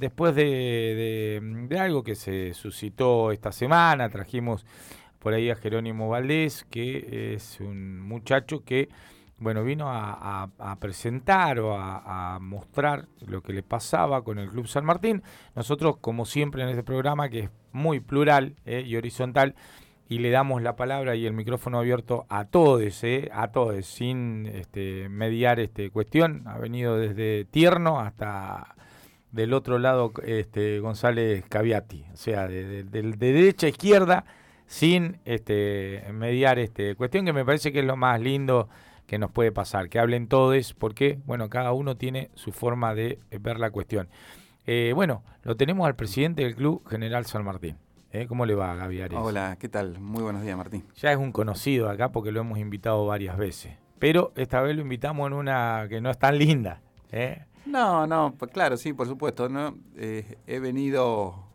después de algo que se suscitó esta semana, trajimos por ahí a Jerónimo Valdés, que es un muchacho que, bueno, vino a presentar o a mostrar lo que le pasaba con el Club San Martín. Nosotros, como siempre en este programa, que es muy plural y horizontal, y le damos la palabra y el micrófono abierto a todos, sin mediar cuestión. Ha venido desde Tierno hasta del otro lado González Caviati, o sea, de derecha a izquierda, sin mediar cuestión, que me parece que es lo más lindo que nos puede pasar, que hablen todos, porque bueno, cada uno tiene su forma de ver la cuestión. Bueno, lo tenemos al presidente del Club General San Martín. ¿Cómo le va, Gaby Ares? Hola, ¿qué tal? Muy buenos días, Martín. Ya es un conocido acá porque lo hemos invitado varias veces, pero esta vez lo invitamos en una que no es tan linda. No, pues claro, sí, por supuesto. No, he venido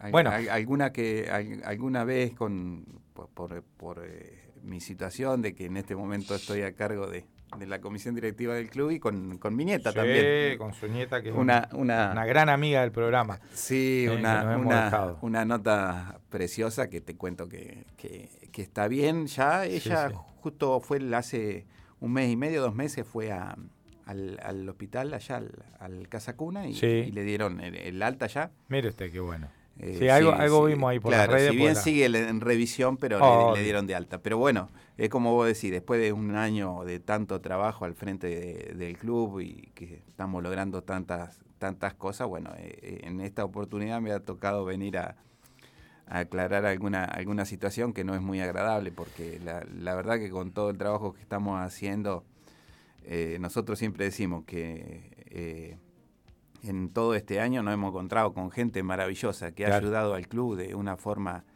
alguna vez por mi situación de que en este momento estoy a cargo de la comisión directiva del club y con mi nieta también. Con su nieta, que es una gran amiga del programa. Sí, una nota preciosa que te cuento que está bien ya. Ella justo fue hace un mes y medio, 2 meses, fue al hospital allá, al Casa Cuna, y le dieron el alta ya. Mire usted, qué bueno. Algo vimos ahí por las redes. Si bien sigue en revisión, pero le dieron de alta. Pero bueno, es como vos decís, después de un año de tanto trabajo al frente del club y que estamos logrando tantas cosas, bueno, en esta oportunidad me ha tocado venir a aclarar alguna situación que no es muy agradable, porque la verdad que con todo el trabajo que estamos haciendo, nosotros siempre decimos que en todo este año nos hemos encontrado con gente maravillosa que ha ayudado al club de una forma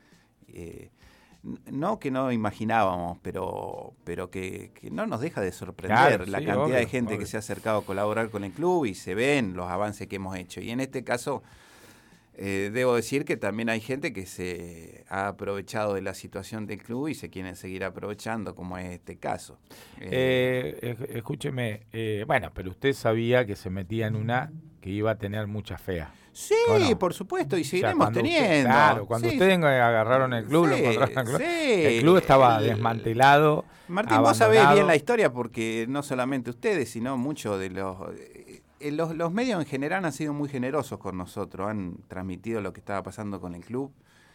no que no imaginábamos, pero que no nos deja de sorprender la cantidad de gente que se ha acercado a colaborar con el club, y se ven los avances que hemos hecho. Y en este caso debo decir que también hay gente que se ha aprovechado de la situación del club y se quieren seguir aprovechando, como es este caso. Escúcheme, bueno, pero usted sabía que se metía en una que iba a tener mucha fea. Sí, no? Por supuesto, y seguiremos teniendo. Cuando ustedes agarraron el club, lo encontraron el club, el club estaba desmantelado. Martín, abandonado. Vos sabés bien la historia, porque no solamente ustedes, sino muchos de los medios en general han sido muy generosos con nosotros, han transmitido lo que estaba pasando con el club.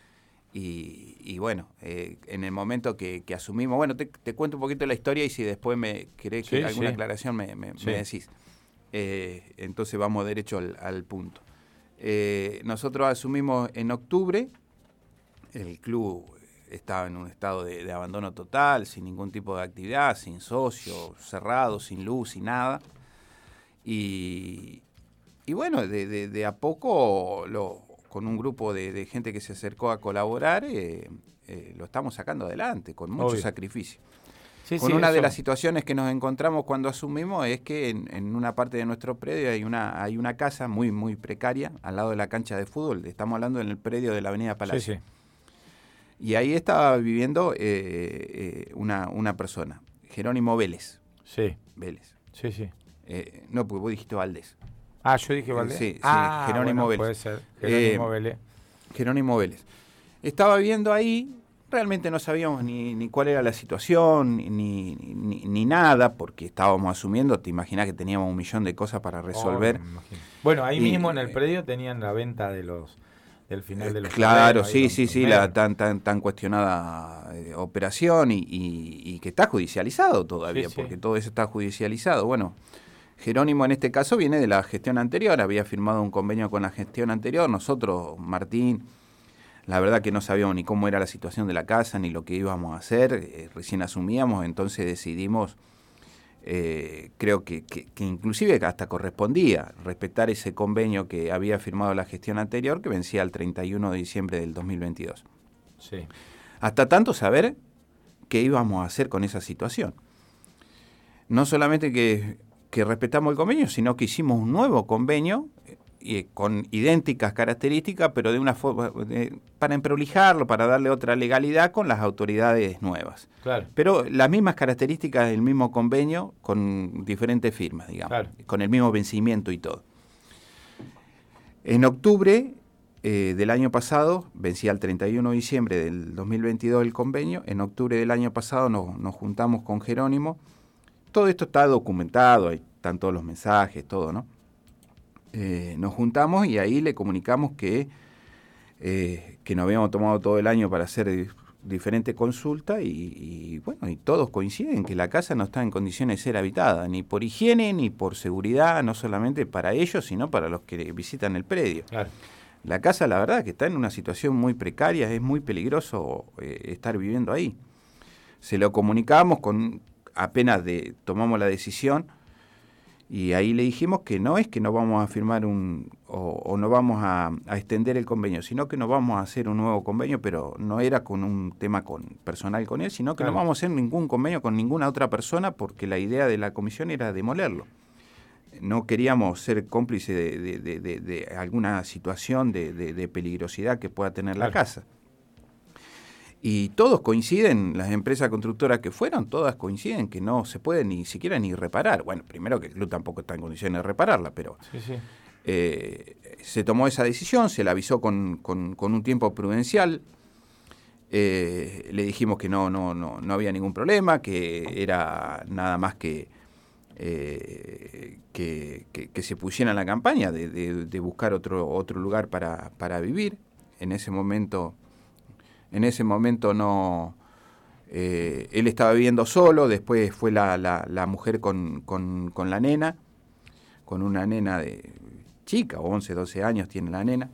Y bueno, en el momento que asumimos, bueno, te cuento un poquito la historia, y si después me querés que alguna aclaración me decís. Entonces vamos derecho al punto. Nosotros asumimos en octubre, el club estaba en un estado de abandono total, sin ningún tipo de actividad, sin socio, cerrado, sin luz, sin nada. Y bueno, de a poco, con un grupo de gente que se acercó a colaborar, lo estamos sacando adelante, con mucho sacrificio. Una de las situaciones que nos encontramos cuando asumimos es que en una parte de nuestro predio hay una casa muy, muy precaria al lado de la cancha de fútbol. Estamos hablando en el predio de la Avenida Palacio. Y ahí estaba viviendo una persona, Jerónimo Vélez. Vélez. No, porque vos dijiste Valdés. Yo dije Valdés. Jerónimo Vélez. Puede ser, Jerónimo Vélez. Jerónimo Vélez. Estaba viviendo ahí. Realmente no sabíamos ni cuál era la situación, ni nada, porque estábamos asumiendo, te imaginás que teníamos 1 millón de cosas para resolver. Bueno, ahí mismo en el predio tenían la venta del final de los claro, terrenos, la tan cuestionada operación, y que está judicializado todavía, porque todo eso está judicializado. Bueno, Jerónimo en este caso viene de la gestión anterior, había firmado un convenio con la gestión anterior. Nosotros, Martín, la verdad que no sabíamos ni cómo era la situación de la casa, ni lo que íbamos a hacer, recién asumíamos, entonces decidimos, creo que inclusive hasta correspondía respetar ese convenio que había firmado la gestión anterior, que vencía el 31 de diciembre del 2022. Hasta tanto saber qué íbamos a hacer con esa situación. No solamente que respetamos el convenio, sino que hicimos un nuevo convenio, con idénticas características, pero de una forma para emprolijarlo, para darle otra legalidad con las autoridades nuevas. Pero las mismas características del mismo convenio, con diferentes firmas, digamos, con el mismo vencimiento y todo. En octubre del año pasado, vencía el 31 de diciembre del 2022 el convenio, en octubre del año pasado nos juntamos con Jerónimo. Todo esto está documentado, ahí están todos los mensajes, todo, ¿no? Nos juntamos y ahí le comunicamos que nos habíamos tomado todo el año para hacer diferentes consultas y bueno, y todos coinciden que la casa no está en condiciones de ser habitada, ni por higiene, ni por seguridad, no solamente para ellos, sino para los que visitan el predio. Claro. La casa, la verdad, que está en una situación muy precaria, es muy peligroso estar viviendo ahí. Se lo comunicamos apenas tomamos la decisión, y ahí le dijimos que no es que no vamos a firmar o no vamos a extender el convenio, sino que no vamos a hacer un nuevo convenio, pero no era con un tema personal con él, sino que no vamos a hacer ningún convenio con ninguna otra persona, porque la idea de la comisión era demolerlo. No queríamos ser cómplice de alguna situación de peligrosidad que pueda tener la casa. Y todos coinciden, las empresas constructoras que fueron, todas coinciden que no se puede ni siquiera ni reparar. Bueno, primero que el club tampoco está en condiciones de repararla, pero se tomó esa decisión, se la avisó con un tiempo prudencial. Le dijimos que no había ningún problema, que era nada más que se pusiera en la campaña de buscar otro lugar para vivir. En ese momento no, él estaba viviendo solo, después fue la mujer con la nena, con una nena de chica, 11, 12 años tiene la nena,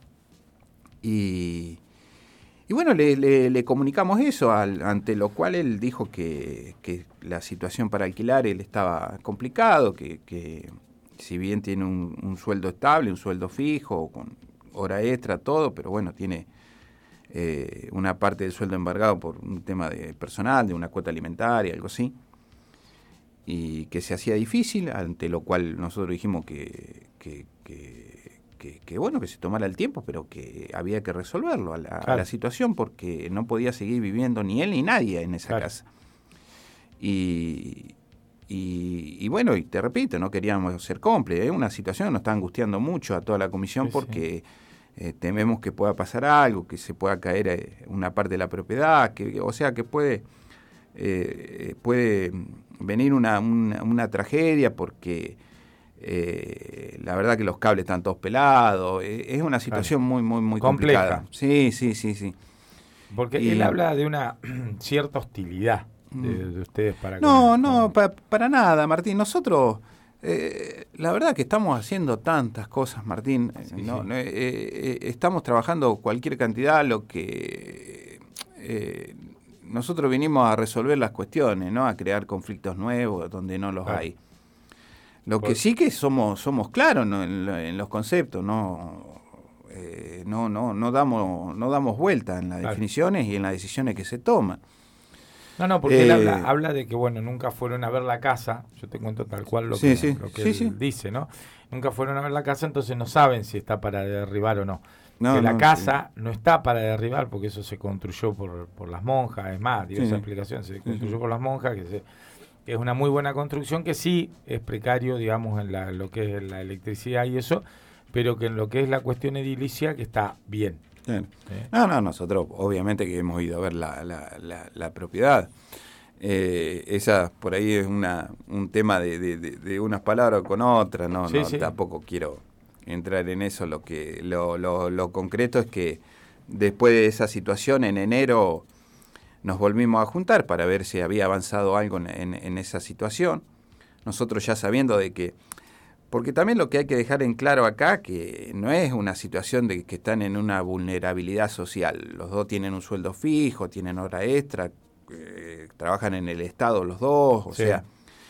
y bueno, le comunicamos eso, ante lo cual él dijo que la situación para alquilar él estaba complicado, que si bien tiene un sueldo estable, un sueldo fijo, con hora extra, todo, pero bueno, tiene una parte del sueldo embargado por un tema de personal, de una cuota alimentaria, algo así, y que se hacía difícil, ante lo cual nosotros dijimos que bueno, que se tomara el tiempo, pero que había que resolverlo a la situación, porque no podía seguir viviendo ni él ni nadie en esa casa. Y bueno, y te repito, no queríamos ser cómplices, es una situación que nos está angustiando mucho a toda la comisión, porque tememos que pueda pasar algo, que se pueda caer una parte de la propiedad, o sea que puede venir una tragedia, porque la verdad que los cables están todos pelados, es una situación muy complicada. Sí. Porque él habla de una cierta hostilidad de ustedes para para nada, Martín. Nosotros la verdad que estamos haciendo tantas cosas, Martín. Estamos trabajando cualquier cantidad, lo que nosotros vinimos a resolver las cuestiones, no a crear conflictos nuevos donde no los hay. Lo que sí que somos claros, ¿no? en los conceptos, no damos vuelta en las definiciones y en las decisiones que se toman. No, porque él habla de que, bueno, nunca fueron a ver la casa. Yo te cuento tal cual lo que él dice, ¿no? Nunca fueron a ver la casa, entonces no saben si está para derribar o no. Que la casa no está para derribar, porque eso se construyó por las monjas. Es más, dio esa explicación, se construyó por las monjas, que es una muy buena construcción, que sí es precario, digamos, en lo que es la electricidad y eso, pero que en lo que es la cuestión edilicia, que está bien. Nosotros obviamente que hemos ido a ver la propiedad. Esa por ahí es un tema de unas palabras con otras, tampoco quiero entrar en eso. Lo concreto es que después de esa situación, en enero nos volvimos a juntar para ver si había avanzado algo en esa situación. Nosotros ya sabiendo de que, porque también lo que hay que dejar en claro acá, que no es una situación de que están en una vulnerabilidad social. Los dos tienen un sueldo fijo, tienen hora extra, trabajan en el Estado los dos, o sea,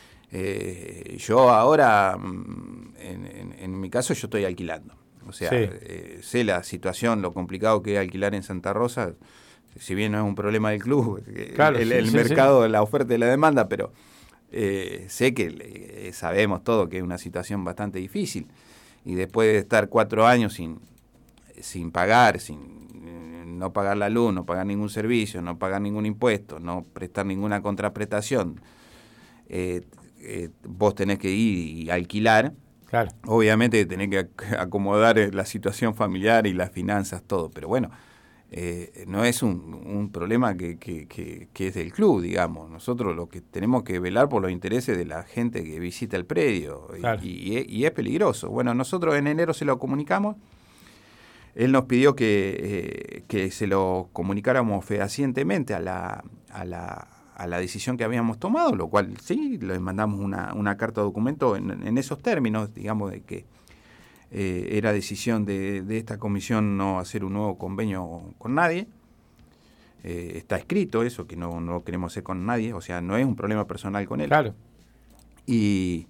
yo ahora, en mi caso, yo estoy alquilando. O sea, sé la situación, lo complicado que es alquilar en Santa Rosa, si bien no es un problema del club, el mercado, la oferta y la demanda, pero sé que sabemos todo que es una situación bastante difícil, y después de estar 4 años sin pagar, no pagar la luz, no pagar ningún servicio, no pagar ningún impuesto, no prestar ninguna contraprestación, vos tenés que ir y alquilar, Claro. Obviamente tenés que acomodar la situación familiar y las finanzas, todo, pero bueno, no es un problema que es del club, digamos. Nosotros lo que tenemos que velar por los intereses de la gente que visita el predio, Claro. y es peligroso. Bueno, nosotros en enero se lo comunicamos. Él nos pidió que se lo comunicáramos fehacientemente a la decisión que habíamos tomado, lo cual sí, le mandamos una carta de documento en esos términos, digamos, de que era decisión de esta comisión no hacer un nuevo convenio con nadie. Está escrito eso, que no lo queremos hacer con nadie, o sea, no es un problema personal con él. Claro. Y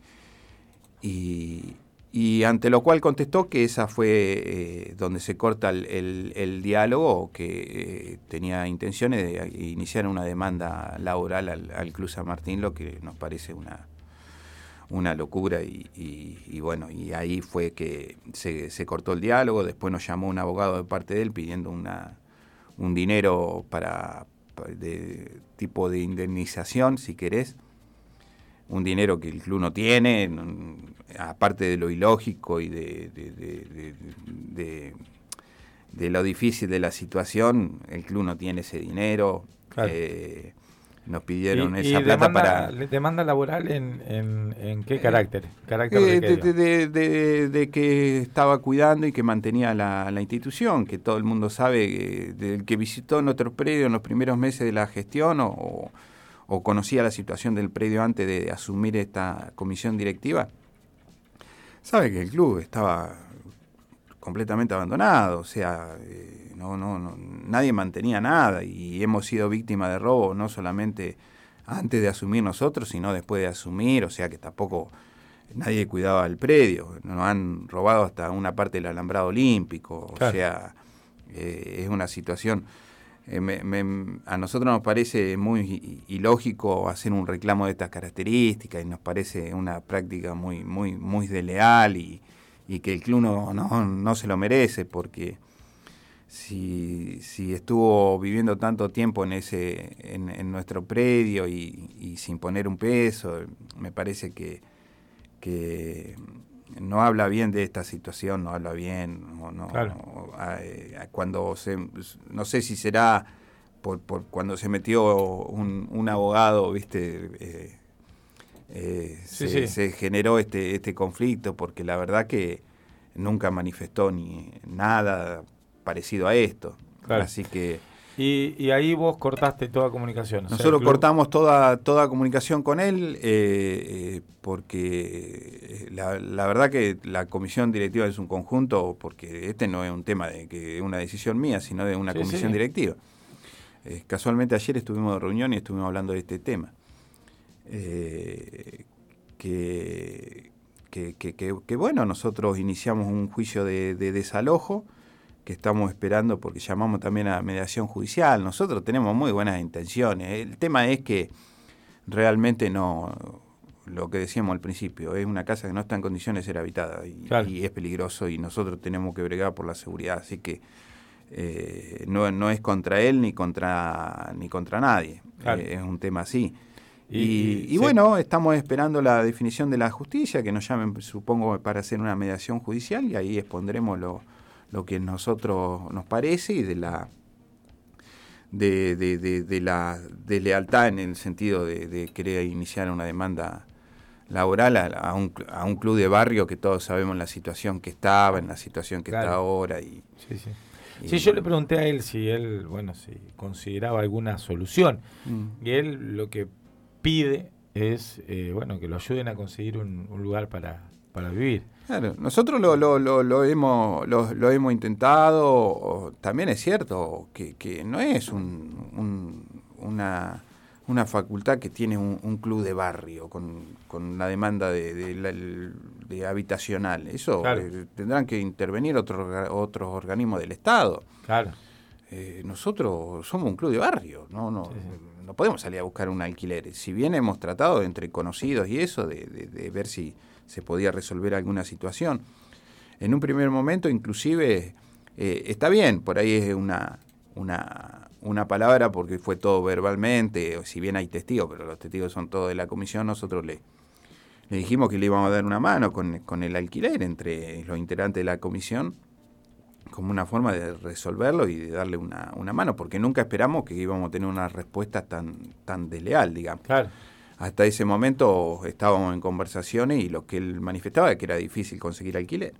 ante lo cual contestó que esa fue donde se corta el diálogo, que tenía intenciones de iniciar una demanda laboral al Club San Martín, lo que nos parece una locura, y bueno, y ahí fue que se cortó el diálogo. Después nos llamó un abogado de parte de él pidiendo un dinero de tipo de indemnización, si querés, un dinero que el club no tiene, aparte de lo ilógico y de lo difícil de la situación. El club no tiene ese dinero. Claro. Nos pidieron esa plata demanda, para... ¿Demanda laboral en qué carácter? ¿Carácter de que estaba cuidando y que mantenía la institución, que todo el mundo sabe, del que visitó nuestro predio en los primeros meses de la gestión o conocía la situación del predio antes de asumir esta comisión directiva, sabe que el club estaba completamente abandonado, o sea, no, nadie mantenía nada, y hemos sido víctimas de robo no solamente antes de asumir nosotros, sino después de asumir, o sea que tampoco nadie cuidaba el predio. Nos han robado hasta una parte del alambrado olímpico, claro. O sea, es una situación... a nosotros nos parece muy ilógico hacer un reclamo de estas características, y nos parece una práctica muy desleal, y que el club no se lo merece, porque si estuvo viviendo tanto tiempo en nuestro predio y sin poner un peso, me parece que no habla bien de esta situación, no habla bien, claro. Cuando no sé si será por cuando se metió un abogado, viste, se generó este conflicto, porque la verdad que nunca manifestó ni nada parecido a esto. Claro. Así que... Y ahí vos cortaste toda comunicación. Nosotros cortamos toda comunicación con él, porque la verdad que la comisión directiva es un conjunto, porque este no es un tema de que una decisión mía, sino de una comisión directiva. Casualmente ayer estuvimos de reunión y estuvimos hablando de este tema. Que bueno, nosotros iniciamos un juicio de desalojo, que estamos esperando, porque llamamos también a mediación judicial. Nosotros tenemos muy buenas intenciones. El tema es que realmente no, lo que decíamos al principio, es una casa que no está en condiciones de ser habitada, claro. Y es peligroso, y nosotros tenemos que bregar por la seguridad. Así que no es contra él ni contra nadie. Claro. Es un tema así. Y bueno, estamos esperando la definición de la justicia, que nos llamen, supongo, para hacer una mediación judicial, y ahí expondremos lo que a nosotros nos parece, y de la deslealtad en el sentido de querer iniciar una demanda laboral a un club de barrio que todos sabemos la situación que estaba, en la situación que está ahora. Sí, yo le pregunté a él si consideraba alguna solución, y él lo que pide es que lo ayuden a conseguir un lugar para vivir. Claro, nosotros lo hemos intentado. También es cierto que no es una facultad que tiene un club de barrio con la demanda de habitacional. Eso, claro. Tendrán que intervenir otros organismos del Estado. Claro. Nosotros somos un club de barrio, no podemos salir a buscar un alquiler. Si bien hemos tratado entre conocidos y eso de ver si se podía resolver alguna situación. En un primer momento, inclusive, está bien, por ahí es una palabra, porque fue todo verbalmente, si bien hay testigos, pero los testigos son todos de la comisión. Nosotros le dijimos que le íbamos a dar una mano con el alquiler entre los integrantes de la comisión, como una forma de resolverlo y de darle una mano, porque nunca esperamos que íbamos a tener una respuesta tan desleal, digamos. Claro. Hasta ese momento estábamos en conversaciones y lo que él manifestaba es que era difícil conseguir alquiler.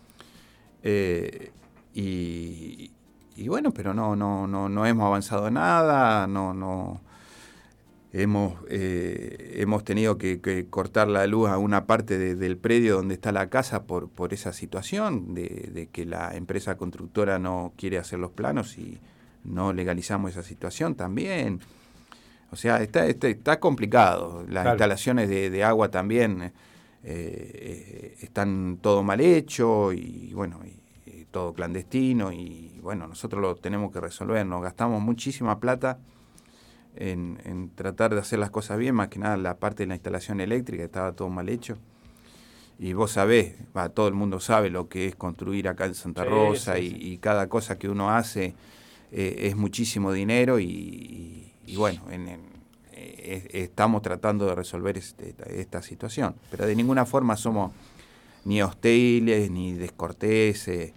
Y bueno, pero no hemos avanzado nada, hemos tenido que cortar la luz a una parte del predio donde está la casa por esa situación de que la empresa constructora no quiere hacer los planos y no legalizamos esa situación también. O sea, está complicado. Las instalaciones de agua también están todo mal hecho y bueno, y todo clandestino y bueno, nosotros lo tenemos que resolver. Nos gastamos muchísima plata en tratar de hacer las cosas bien, más que nada la parte de la instalación eléctrica estaba todo mal hecho. Y vos sabés, todo el mundo sabe lo que es construir acá en Santa Rosa y cada cosa que uno hace es muchísimo dinero y bueno, estamos tratando de resolver esta situación, pero de ninguna forma somos ni hostiles ni descorteses.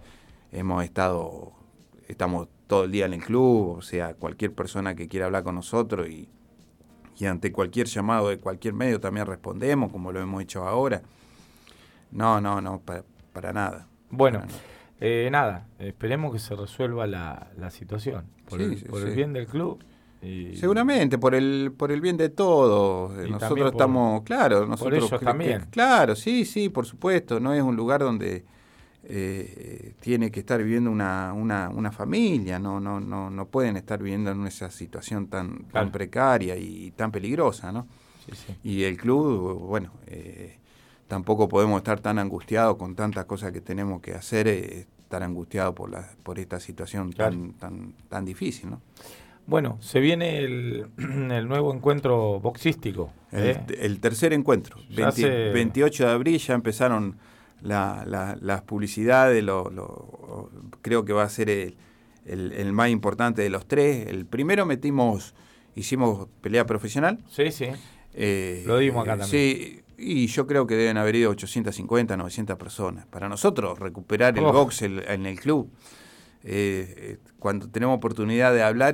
Estamos todo el día en el club, o sea, cualquier persona que quiera hablar con nosotros y ante cualquier llamado de cualquier medio también respondemos, como lo hemos hecho ahora. No, para nada. Bueno, para nada. Nada, esperemos que se resuelva la situación por el bien del club. Seguramente, por el bien de todos. Nosotros estamos, claro, nosotros por ellos también. Claro, sí, por supuesto. No es un lugar donde tiene que estar viviendo una familia. No pueden estar viviendo en esa situación tan precaria y tan peligrosa, ¿no? Sí. Y el club, bueno, tampoco podemos estar tan angustiados con tantas cosas que tenemos que hacer, estar angustiados por esta situación tan difícil, ¿no? Bueno, se viene el nuevo encuentro boxístico. El tercer encuentro. 28 de abril ya empezaron las publicidades. Creo que va a ser el más importante de los tres. El primero hicimos pelea profesional. Sí. Lo dimos acá también. Sí, y yo creo que deben haber ido 850, 900 personas. Para nosotros recuperar el box en el club, cuando tenemos oportunidad de hablar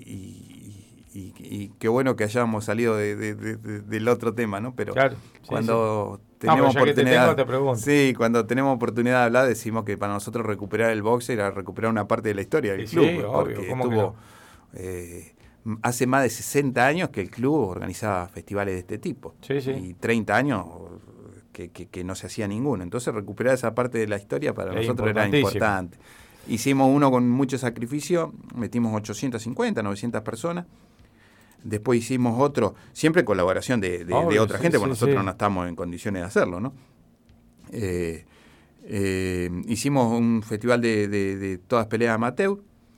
y qué bueno que hayamos salido del otro tema, ¿no? Pero cuando tenemos oportunidad, cuando tenemos oportunidad de hablar decimos que para nosotros recuperar el box era recuperar una parte de la historia del club, porque estuvo hace más de 60 años que el club organizaba festivales de este tipo y 30 años que no se hacía ninguno. Entonces recuperar esa parte de la historia para nosotros era importante. Hicimos uno con mucho sacrificio, metimos 850, 900 personas. Después hicimos otro, siempre en colaboración de otra gente, porque nosotros no estamos en condiciones de hacerlo, ¿no? Hicimos un festival de todas peleas amateur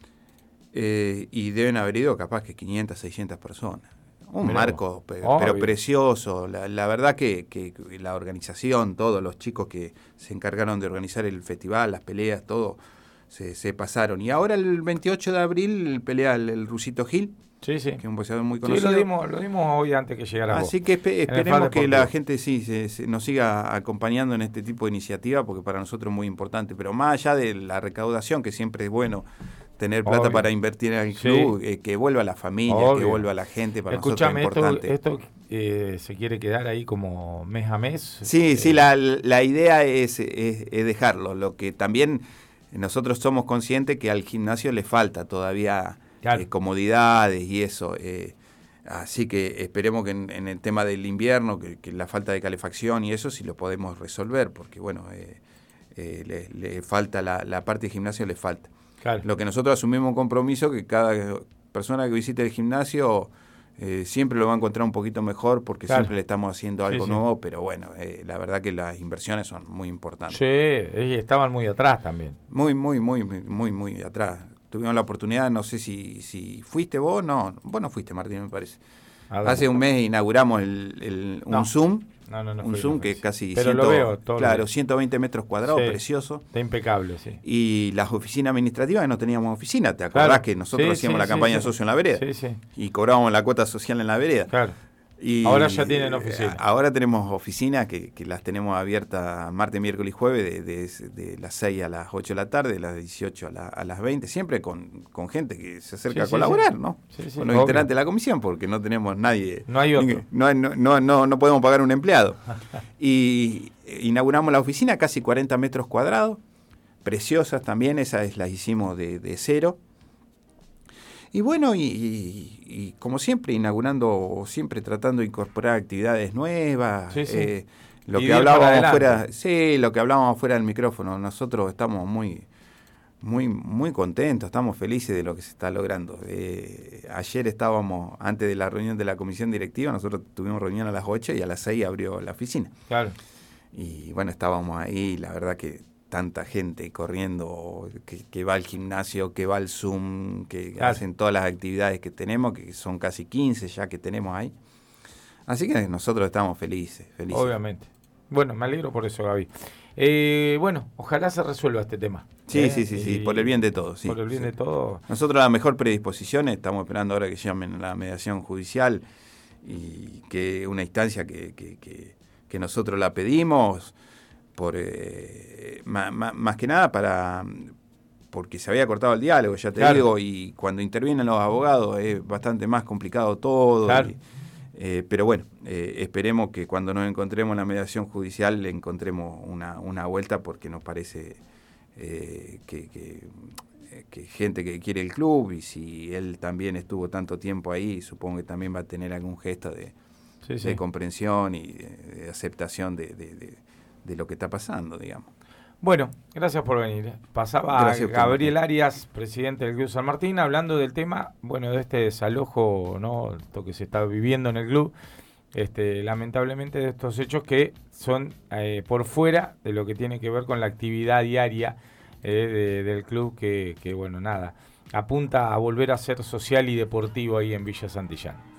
y deben haber ido capaz que 500, 600 personas. Marco, pero precioso. La verdad que la organización, todos los chicos que se encargaron de organizar el festival, las peleas, todo, se pasaron. Y ahora el 28 de abril pelea el Rusito Gil, que es un boxeador muy conocido. Sí, lo dimos hoy antes que llegara vos. Así que esperemos que la gente nos siga acompañando en este tipo de iniciativa, porque para nosotros es muy importante. Pero más allá de la recaudación, que siempre es bueno tener plata para invertir en el club, que vuelva la familia, que vuelva la gente, para nosotros es importante. Esto se quiere quedar ahí como mes a mes. Sí, la idea es dejarlo. Lo que también nosotros somos conscientes que al gimnasio le falta todavía comodidades y eso. Así que esperemos que en el tema del invierno, que la falta de calefacción y eso, sí lo podemos resolver, porque bueno, le falta la parte de gimnasio, le falta. Lo que nosotros asumimos un compromiso, que cada persona que visite el gimnasio siempre lo va a encontrar un poquito mejor, porque siempre le estamos haciendo algo nuevo, pero bueno, la verdad que las inversiones son muy importantes. Sí, y estaban muy atrás también. Muy atrás. Tuvimos la oportunidad, no sé si fuiste vos, vos no fuiste, Martín, me parece. Hace un mes inauguramos un Zoom. Un Zoom que es casi 120 metros cuadrados, precioso. Está impecable, sí. Y las oficinas administrativas, no teníamos oficina. ¿Te acordás que nosotros hacíamos la campaña de socio en la vereda? Sí. Y cobrábamos la cuota social en la vereda. Y ahora ya tienen oficina. Ahora tenemos oficinas que las tenemos abiertas martes, miércoles y jueves de las 6 a las 8 de la tarde, de las 18 a las 20, siempre con gente que se acerca a colaborar, ¿no? Con los integrantes de la comisión, porque no tenemos nadie. No hay otro. No podemos pagar un empleado. Y inauguramos la oficina, casi 40 metros cuadrados, preciosas también, esas las hicimos de cero. Y bueno, y como siempre, inaugurando, siempre tratando de incorporar actividades nuevas. Lo que hablábamos fuera del micrófono, nosotros estamos muy contentos, estamos felices de lo que se está logrando. Ayer estábamos, antes de la reunión de la comisión directiva, nosotros tuvimos reunión a las 8 y a las 6 abrió la oficina. Claro. Y bueno, estábamos ahí, la verdad que tanta gente corriendo, que va al gimnasio, que va al Zoom, que hacen todas las actividades que tenemos, que son casi 15 ya que tenemos ahí. Así que nosotros estamos felices. Obviamente. Bueno, me alegro por eso, Gaby. Bueno, ojalá se resuelva este tema. Sí, por el bien de todos. Sí, por el bien de todos. Nosotros la mejor predisposición, estamos esperando ahora que llamen a la mediación judicial, y que una instancia que nosotros la pedimos, más que nada porque se había cortado el diálogo, ya te digo, y cuando intervienen los abogados es bastante más complicado todo. Claro. Pero bueno, esperemos que cuando nos encontremos en la mediación judicial le encontremos una vuelta, porque nos parece que gente que quiere el club, y si él también estuvo tanto tiempo ahí, supongo que también va a tener algún gesto de comprensión y de aceptación de lo que está pasando, digamos. Bueno, gracias por venir. Pasaba Gabriel Arias, presidente del Club San Martín, hablando del tema, bueno, de este desalojo, ¿no? Esto que se está viviendo en el club, lamentablemente, de estos hechos que son por fuera de lo que tiene que ver con la actividad diaria del club, que bueno, nada, apunta a volver a ser social y deportivo ahí en Villa Santillán.